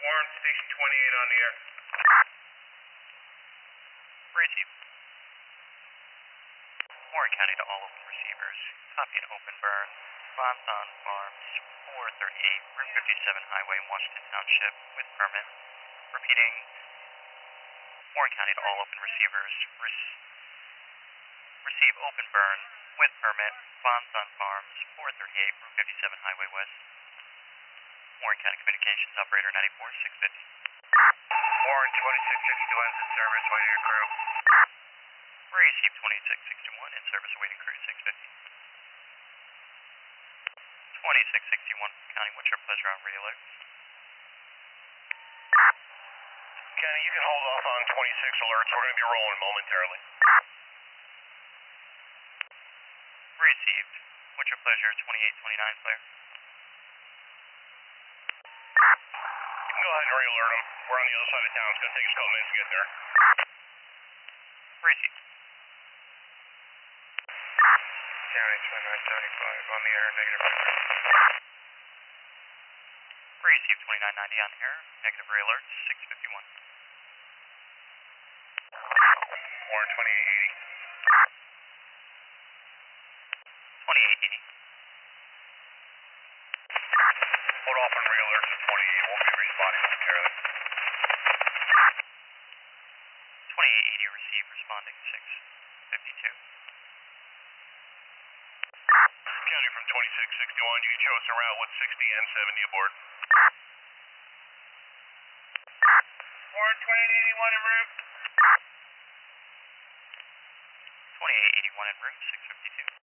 Warren, Station 28 on the air. Receive. Warren County to all open receivers. Copy an open burn. Bonton Farms, 438, Route 57 Highway, Washington Township, with permit. Repeating. Warren County to all open receivers. Receive open burn with permit. Bonton Farms, 438, Route 57 Highway West. Warren County Communications Operator 94650. Warren, 2662 ends in service, waiting your crew. Receive 2661 in service awaiting crew 650. 2661 County, what's your pleasure on radio alert? County, you can hold off on 26 alerts. We're going to be rolling momentarily. Received. What's your pleasure? 2829 player. Go ahead and re-alert them. We're on the other side of town. It's going to take us a couple minutes to get there. Received. County 2975 on the air, negative. Received 2990 on air, negative re-alert 651. Warren 2880. 2880. Hold off on re-alerts at 28. We'll be responding momentarily. 2880 received, responding 652. County from 2661, you chose a route with 60 and 70 aboard. Warren 2881 en route. 2881 en route 652.